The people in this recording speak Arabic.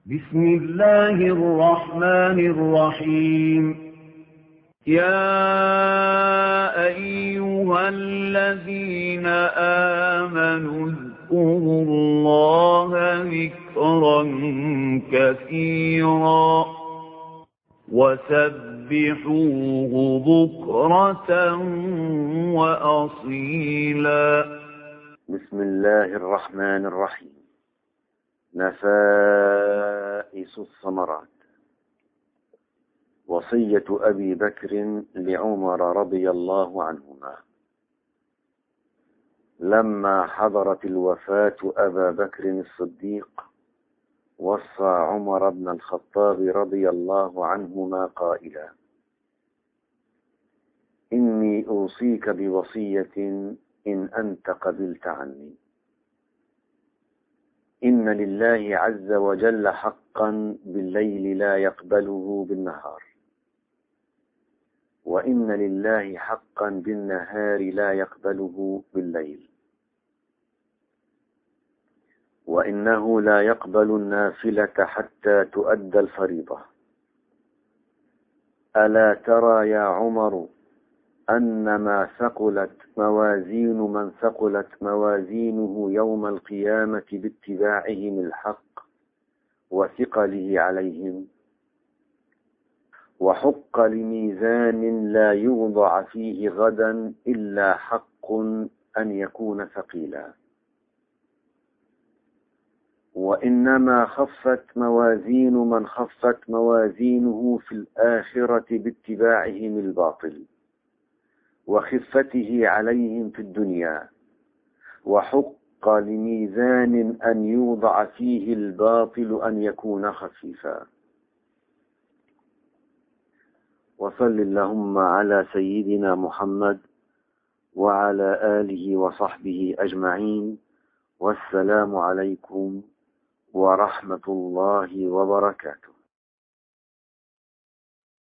بسم الله الرحمن الرحيم. يا أيها الذين آمنوا اذكروا الله ذكرا كثيرا وسبحوه بكرة وأصيلا. بسم الله الرحمن الرحيم. نفائس الثمرات. وصية أبي بكر لعمر رضي الله عنهما. لما حضرت الوفاة أبا بكر الصديق وصى عمر بن الخطاب رضي الله عنهما قائلا: إني أوصيك بوصية إن أنت قبلت عني. إن لله عز وجل حقا بالليل لا يقبله بالنهار، وإن لله حقا بالنهار لا يقبله بالليل، وإنه لا يقبل النافلة حتى تؤدى الفريضة. ألا ترى يا عمر أن ما ثقلت موازين من ثقلت موازينه يوم القيامة باتباعهم الحق وثقله عليهم، وحق لميزان لا يوضع فيه غدا إلا حق أن يكون ثقيلا، وإنما خفت موازين من خفت موازينه في الآخرة باتباعهم الباطل وخفته عليهم في الدنيا، وحق لميزان أن يوضع فيه الباطل أن يكون خفيفا. وصل اللهم على سيدنا محمد وعلى آله وصحبه أجمعين، والسلام عليكم ورحمة الله وبركاته.